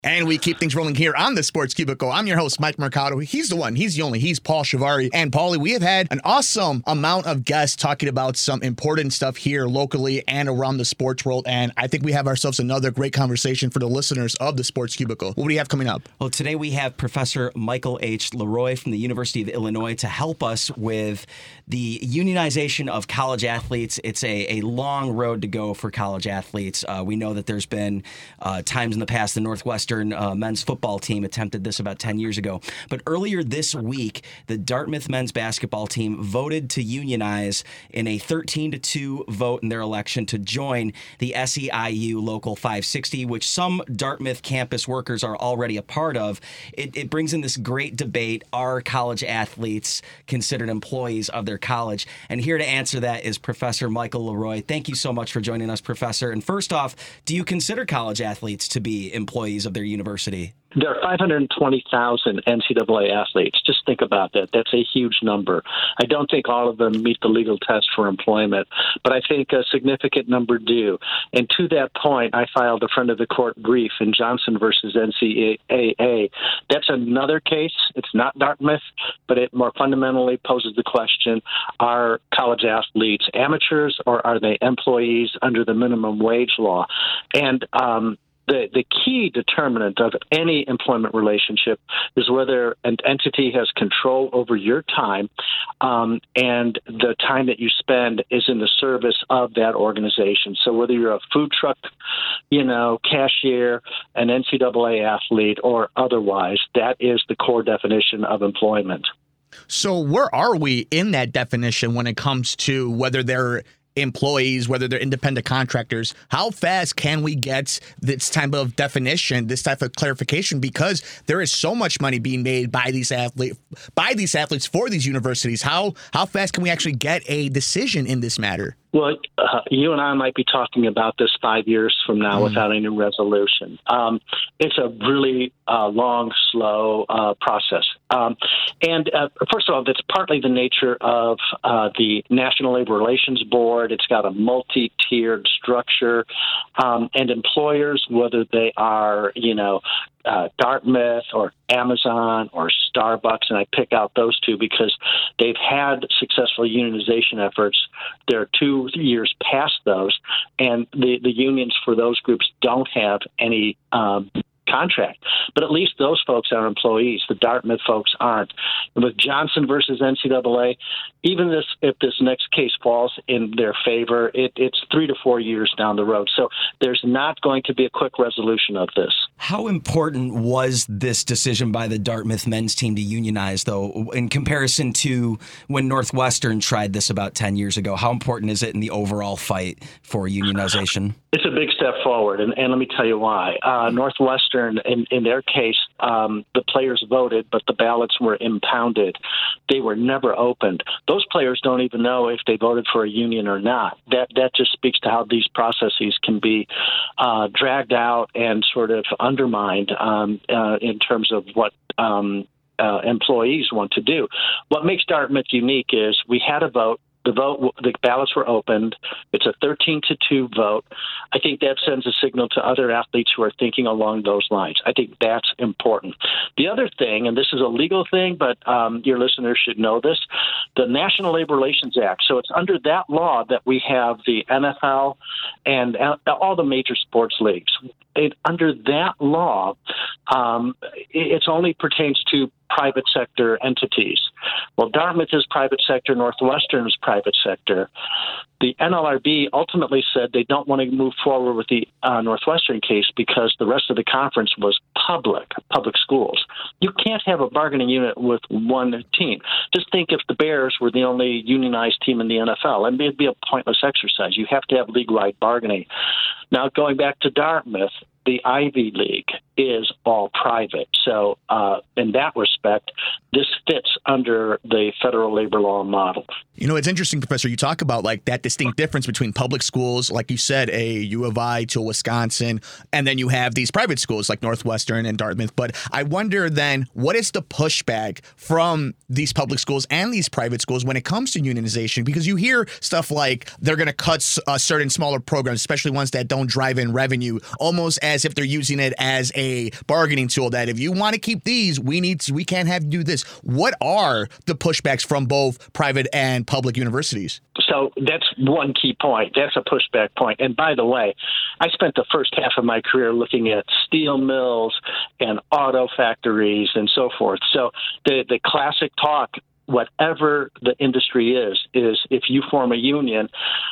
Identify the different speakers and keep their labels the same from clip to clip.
Speaker 1: And we keep things rolling here on the Sports Cubicle. I'm your host, Mike Mercado. He's the one. He's the only. He's Paul Shivari. And Paulie, we have had an awesome amount of guests talking about some important stuff here locally and around the sports world. And I think we have ourselves another great conversation for the listeners of the Sports Cubicle. What do you have coming up?
Speaker 2: Well, today we have Professor Michael H. Leroy from the University of Illinois to help us with the unionization of college athletes. It's a long road to go for college athletes. We know that there's been times in the past the Northwestern men's football team attempted this about 10 years ago. But earlier this week, the Dartmouth men's basketball team voted to unionize in a 13-2 vote in their election to join the SEIU Local 560, which some Dartmouth campus workers are already a part of. It brings in this great debate. Are college athletes considered employees of their college? And here to answer that is Professor Michael Leroy. Thank you so much for joining us, Professor. And first off, do you consider college athletes to be employees of their university?
Speaker 3: There are 520,000 NCAA athletes. Just think about that. That's a huge number. I don't think all of them meet the legal test for employment, but I think a significant number do. And to that point, I filed a friend of the court brief in Johnson versus NCAA. That's another case. It's not Dartmouth, but it more fundamentally poses the question, are college athletes amateurs or are they employees under the minimum wage law? And the key determinant of any employment relationship is whether an entity has control over your time, and the time that you spend is in the service of that organization. So whether you're a food truck, cashier, an NCAA athlete, or otherwise, that is the core definition of employment.
Speaker 1: So where are we in that definition when it comes to whether they're employees, whether they're independent contractors? How fast can we get this type of definition, this type of clarification? Because there is so much money being made by these athletes for these universities. How fast can we actually get a decision in this matter?
Speaker 3: Well, you and I might be talking about this 5 years from now without any resolution. It's a really long, slow process. And first of all, that's partly the nature of the National Labor Relations Board. It's got a multi-tiered structure, and employers, whether they are, Dartmouth or Amazon or Starbucks, and I pick out those two because they've had successful unionization efforts. They're 2 years past those, and the unions for those groups don't have any contract. But at least those folks are employees. The Dartmouth folks aren't. And with Johnson versus NCAA, even if this next case falls in their favor, it's 3 to 4 years down the road. So there's not going to be a quick resolution of this.
Speaker 2: How important was this decision by the Dartmouth men's team to unionize, though, in comparison to when Northwestern tried this about 10 years ago? How important is it in the overall fight for unionization?
Speaker 3: It's a big step forward, and let me tell you why. Northwestern, in their case, the players voted, but the ballots were impounded. They were never opened. Those players don't even know if they voted for a union or not. That just speaks to how these processes can be dragged out and sort of undermined in terms of what employees want to do. What makes Dartmouth unique is we had a vote. The ballots were opened. It's a 13-2 vote. I think that sends a signal to other athletes who are thinking along those lines. I think that's important. The other thing, and this is a legal thing, but your listeners should know this, the National Labor Relations Act. So it's under that law that we have the NFL and all the major sports leagues. Under that law, it only pertains to private sector entities. Well, Dartmouth is private sector, Northwestern is private sector. The NLRB ultimately said they don't want to move forward with the Northwestern case because the rest of the conference was public schools. You can't have a bargaining unit with one team. Just think if the Bears were the only unionized team in the NFL. I mean, it'd be a pointless exercise. You have to have league-wide bargaining. Now, going back to Dartmouth, the Ivy League is all private. So in that respect, this fits under the federal labor law model.
Speaker 1: You know, it's interesting, Professor, you talk about like that distinct difference between public schools, like you said, a U of I to Wisconsin, and then you have these private schools like Northwestern and Dartmouth. But I wonder then, what is the pushback from these public schools and these private schools when it comes to unionization? Because you hear stuff like they're going to cut certain smaller programs, especially ones that don't drive in revenue, almost as if they're using it as a bargaining tool, that if you want to keep these, we can't have you do this. What are the pushbacks from both private and public universities?
Speaker 3: So that's one key point. That's a pushback point. And by the way, I spent the first half of my career looking at steel mills and auto factories and so forth. So the classic talk, whatever the industry is if you form a union,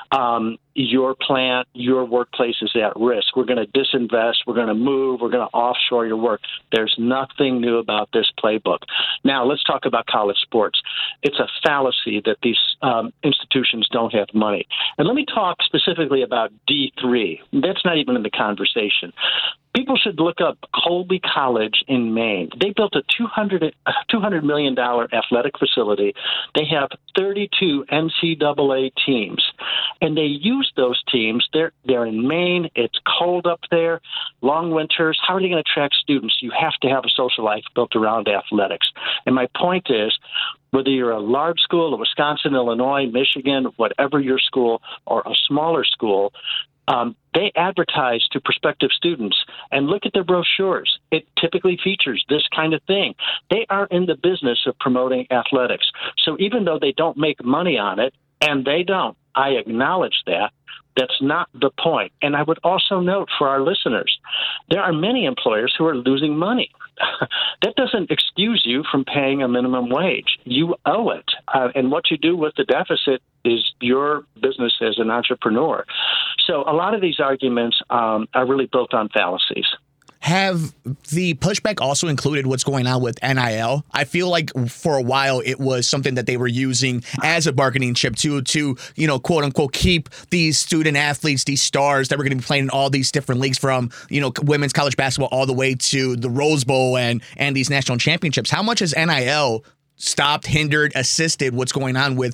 Speaker 3: your plant, your workplace is at risk. We're going to disinvest. We're going to move. We're going to offshore your work. There's nothing new about this playbook. Now, let's talk about college sports. It's a fallacy that these institutions don't have money. And let me talk specifically about D3. That's not even in the conversation. People should look up Colby College in Maine. They built a $200 million athletic facility. They have 32 NCAA teams, and they use those teams. They're in Maine. It's cold up there, long winters. How are they going to attract students? You have to have a social life built around athletics. And my point is, whether you're a large school, a Wisconsin, Illinois, Michigan, whatever your school, or a smaller school, they advertise to prospective students, and look at their brochures. It typically features this kind of thing. They are in the business of promoting athletics. So even though they don't make money on it, and they don't, I acknowledge that, that's not the point. And I would also note for our listeners, there are many employers who are losing money. That doesn't excuse you from paying a minimum wage. You owe it. And what you do with the deficit is your business as an entrepreneur. So a lot of these arguments are really built on fallacies.
Speaker 1: Have the pushback also included what's going on with NIL? I feel like for a while it was something that they were using as a bargaining chip to quote unquote keep these student athletes, these stars that were going to be playing in all these different leagues, from women's college basketball all the way to the Rose Bowl and these national championships. How much has NIL stopped, hindered, assisted what's going on with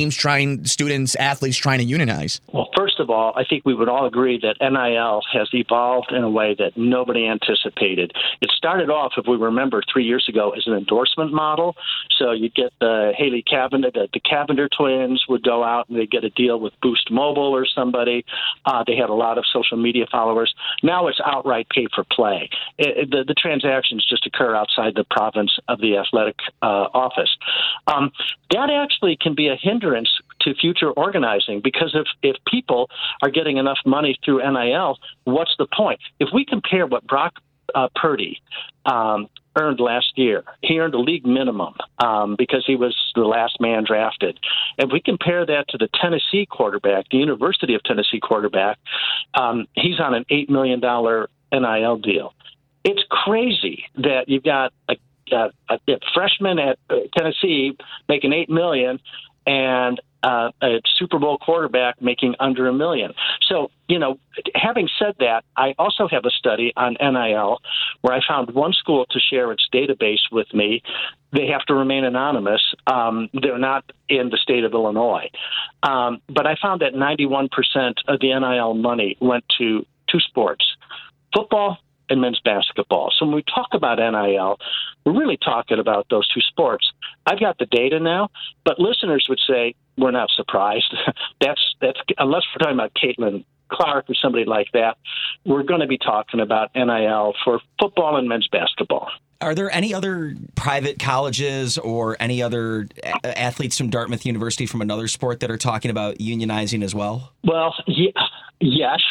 Speaker 1: students, athletes trying to unionize?
Speaker 3: Well, first of all, I think we would all agree that NIL has evolved in a way that nobody anticipated. It started off, if we remember, 3 years ago as an endorsement model. So you'd get the Haley Cavender, the Cavender twins would go out and they'd get a deal with Boost Mobile or somebody. They had a lot of social media followers. Now it's outright pay for play. The transactions just occur outside the province of the athletic office. That actually can be a hindrance to future organizing, because if people are getting enough money through NIL, what's the point? If we compare what Brock Purdy earned last year, he earned a league minimum because he was the last man drafted. If we compare that to the Tennessee quarterback, the University of Tennessee quarterback, he's on an $8 million NIL deal. It's crazy that you've got a freshman at Tennessee making $8 million and a Super Bowl quarterback making under $1 million. So, having said that, I also have a study on NIL where I found one school to share its database with me. They have to remain anonymous. They're not in the state of Illinois. But I found that 91% of the NIL money went to two sports, football and men's basketball. So when we talk about NIL, we're really talking about those two sports. I've got the data now, but listeners would say we're not surprised. That's unless we're talking about Caitlin Clark or somebody like that, we're going to be talking about NIL for football and men's basketball.
Speaker 2: Are there any other private colleges or any other athletes from Dartmouth University from another sport that are talking about unionizing as well?
Speaker 3: Well, yes.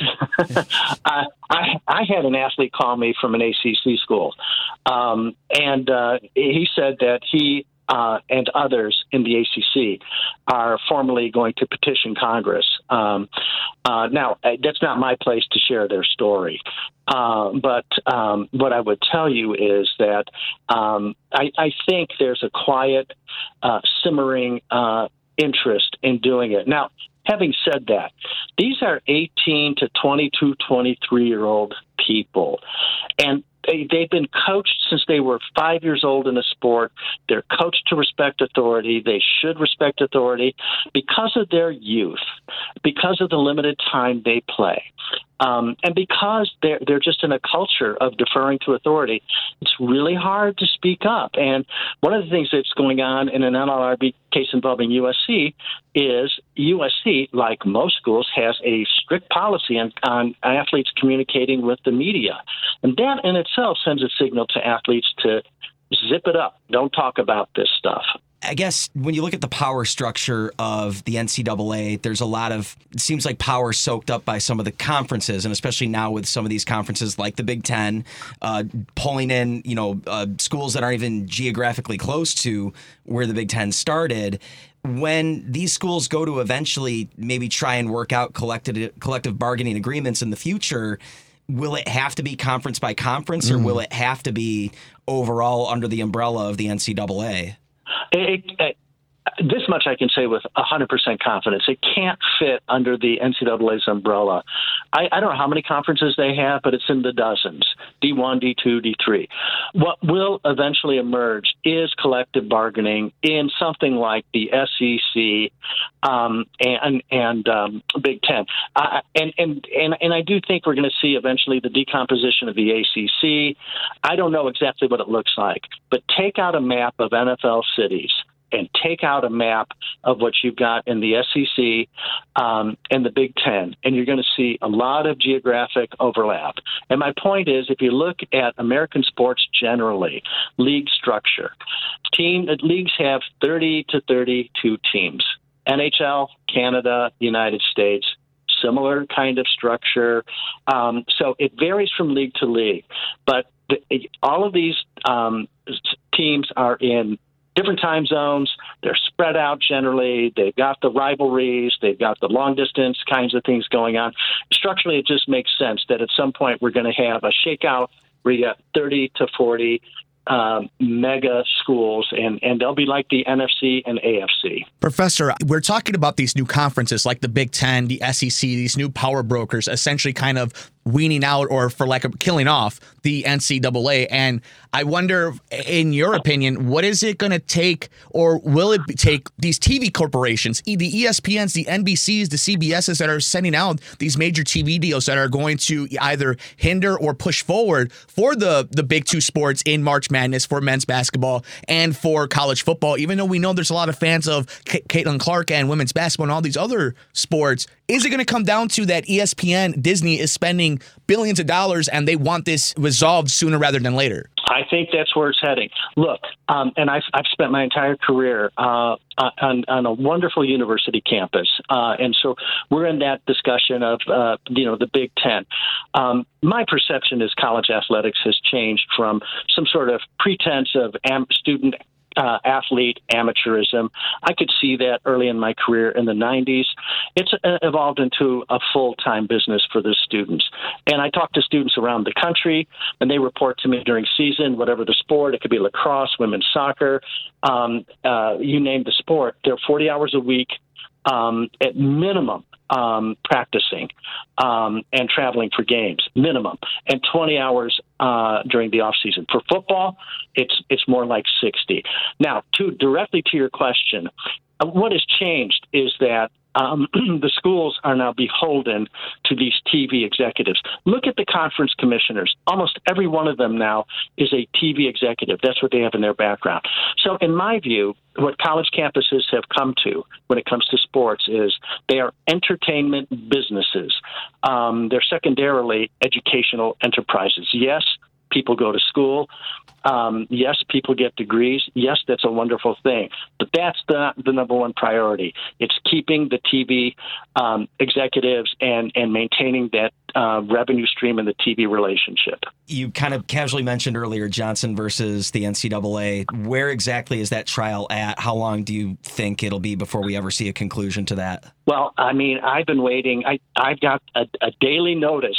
Speaker 3: I had an athlete call me from an ACC school, and he said that he and others in the ACC are formally going to petition Congress. Now, that's not my place to share their story. But what I would tell you is that I think there's a quiet, simmering interest in doing it. Now, having said that, these are 18 to 22, 23-year-old people, and they've been coached since they were 5 years old in a sport. They're coached to respect authority. They should respect authority because of their youth, because of the limited time they play. And because they're just in a culture of deferring to authority, it's really hard to speak up. And one of the things that's going on in an NLRB case involving USC is USC, like most schools, has a strict policy on athletes communicating with the media. And that in itself sends a signal to athletes to zip it up. Don't talk about this stuff.
Speaker 2: I guess when you look at the power structure of the NCAA, there's a lot of, it seems like power soaked up by some of the conferences, and especially now with some of these conferences like the Big Ten, pulling in, schools that aren't even geographically close to where the Big Ten started. When these schools go to eventually maybe try and work out collective bargaining agreements in the future, will it have to be conference by conference, or will it have to be overall under the umbrella of the NCAA?
Speaker 3: This much I can say with 100% confidence. It can't fit under the NCAA's umbrella. I don't know how many conferences they have, but it's in the dozens, D1, D2, D3. What will eventually emerge is collective bargaining in something like the SEC and Big Ten. And I do think we're going to see eventually the decomposition of the ACC. I don't know exactly what it looks like, but take out a map of NFL cities and take out a map of what you've got in the SEC and the Big Ten, and you're going to see a lot of geographic overlap. And my point is, if you look at American sports generally, league structure, leagues have 30 to 32 teams. NHL, Canada, United States, similar kind of structure. So it varies from league to league. But all of these teams are in different time zones. They're spread out generally. They've got the rivalries. They've got the long distance kinds of things going on. Structurally, it just makes sense that at some point we're going to have a shakeout where you got 30 to 40 mega schools, and they'll be like the NFC and AFC.
Speaker 1: Professor, we're talking about these new conferences like the Big Ten, the SEC, these new power brokers, essentially kind of weaning out, or for lack of killing off, the NCAA. And I wonder, in your opinion, what is it going to take, or will it take these TV corporations, the ESPNs, the NBCs, the CBSs that are sending out these major TV deals that are going to either hinder or push forward for the big two sports in March Madness, for men's basketball and for college football, even though we know there's a lot of fans of Caitlin Clark and women's basketball and all these other sports? Is it going to come down to that ESPN, Disney is spending billions of dollars and they want this resolved sooner rather than later?
Speaker 3: I think that's where it's heading. Look, and I've spent my entire career on a wonderful university campus, and so we're in that discussion of the Big Ten. My perception is college athletics has changed from some sort of pretense of student athlete amateurism. I could see that early in my career in the 90s. It's evolved into a full-time business for the students. And I talk to students around the country, and they report to me during season, whatever the sport. It could be lacrosse, women's soccer, you name the sport. They're 40 hours a week at minimum, practicing and traveling for games, minimum, and 20 hours during the off season. For football, it's more like 60. Now, directly to your question, what has changed is that the schools are now beholden to these TV executives. Look at the conference commissioners. Almost every one of them now is a TV executive. That's what they have in their background. So in my view, what college campuses have come to when it comes to sports is they are entertainment businesses. They're secondarily educational enterprises. Yes, people go to school. Yes, people get degrees. Yes, that's a wonderful thing. But that's not the number one priority. It's keeping the TV executives and maintaining that revenue stream in the TV relationship.
Speaker 2: You kind of casually mentioned earlier Johnson versus the NCAA. Where exactly is that trial at? How long do you think it'll be before we ever see a conclusion to that?
Speaker 3: Well, I mean, I've been waiting. I've got a daily notice.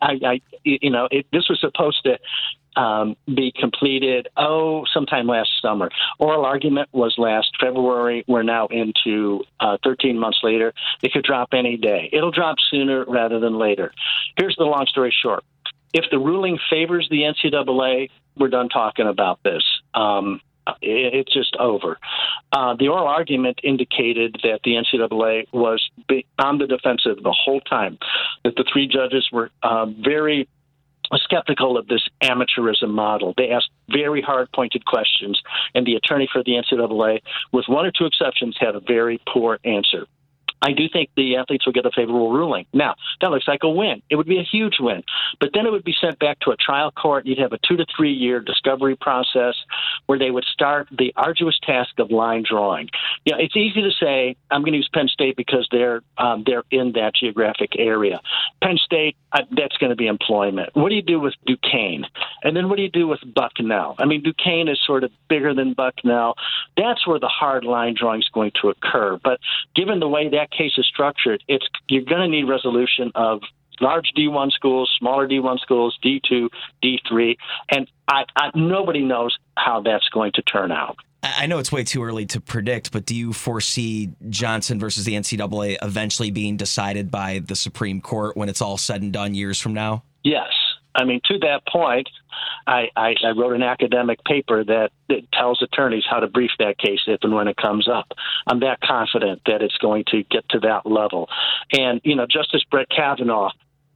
Speaker 3: This was supposed to be completed, sometime last summer. Oral argument was last February. We're now into 13 months later. It could drop any day. It'll drop sooner rather than later. Here's the long story short. If the ruling favors the NCAA, we're done talking about this. It's just over. The oral argument indicated that the NCAA was on the defensive the whole time, that the three judges were very skeptical of this amateurism model. They asked very hard-pointed questions, and the attorney for the NCAA, with one or two exceptions, had a very poor answer. I do think the athletes will get a favorable ruling. Now, that looks like a win. It would be a huge win. But then it would be sent back to a trial court. You'd have a 2 to 3 year discovery process where they would start the arduous task of line drawing. You know, it's easy to say, I'm going to use Penn State because they're in that geographic area. Penn State, that's going to be employment. What do you do with Duquesne? And then what do you do with Bucknell? I mean, Duquesne is sort of bigger than Bucknell. That's where the hard line drawing is going to occur. But given the way that case is structured, you're going to need resolution of large D1 schools, smaller D1 schools, D2, D3, and nobody knows how that's going to turn out.
Speaker 2: I know it's way too early to predict, but do you foresee Johnson versus the NCAA eventually being decided by the Supreme Court when it's all said and done years from now?
Speaker 3: Yes. I mean, to that point, I wrote an academic paper that tells attorneys how to brief that case if and when it comes up. I'm that confident that it's going to get to that level. And, you know, Justice Brett Kavanaugh,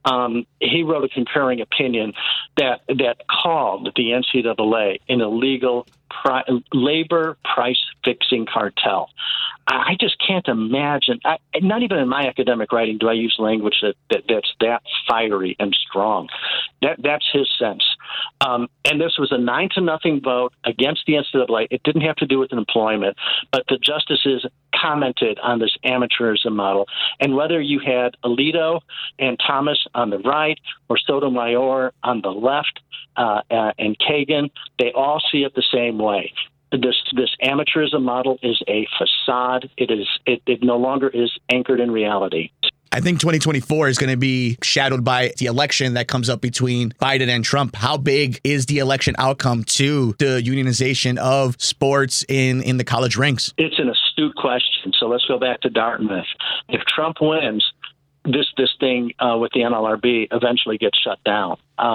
Speaker 3: he wrote a concurring opinion that called the NCAA an illegal labor price-fixing cartel. I just can't imagine. Not even in my academic writing do I use language that's that fiery and strong. That's his sense. And this was a 9-0 vote against the NCAA. It didn't have to do with employment, but the justices commented on this amateurism model. And whether you had Alito and Thomas on the right or Sotomayor on the left and Kagan, they all see it the same way. This amateurism model is a facade. It no longer is anchored in reality.
Speaker 1: I think 2024 is going to be shadowed by the election that comes up between Biden and Trump. How big is the election outcome to the unionization of sports in the college ranks?
Speaker 3: It's an astute question. So let's go back to Dartmouth. If Trump wins, this thing with the NLRB eventually gets shut down.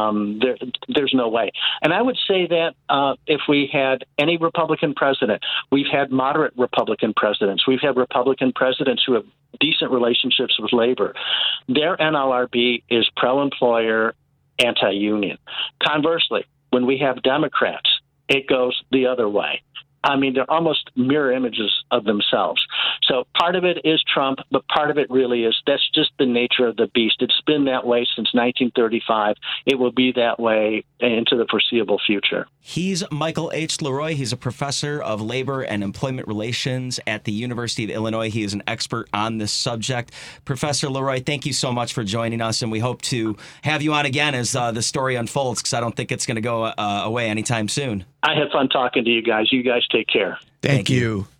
Speaker 3: There's no way. And I would say that if we had any Republican president, we've had moderate Republican presidents, we've had Republican presidents who have decent relationships with labor. Their NLRB is pro-employer, anti-union. Conversely, when we have Democrats, it goes the other way. I mean, they're almost mirror images of themselves. So part of it is Trump, but part of it really is that's just the nature of the beast. It's been that way since 1935. It will be that way into the foreseeable future.
Speaker 2: He's Michael H. LeRoy. He's a professor of labor and employment relations at the University of Illinois. He is an expert on this subject. Professor LeRoy, thank you so much for joining us, and we hope to have you on again as the story unfolds, because I don't think it's going to go away anytime soon.
Speaker 3: I had fun talking to you guys. You guys take care.
Speaker 1: Thank you.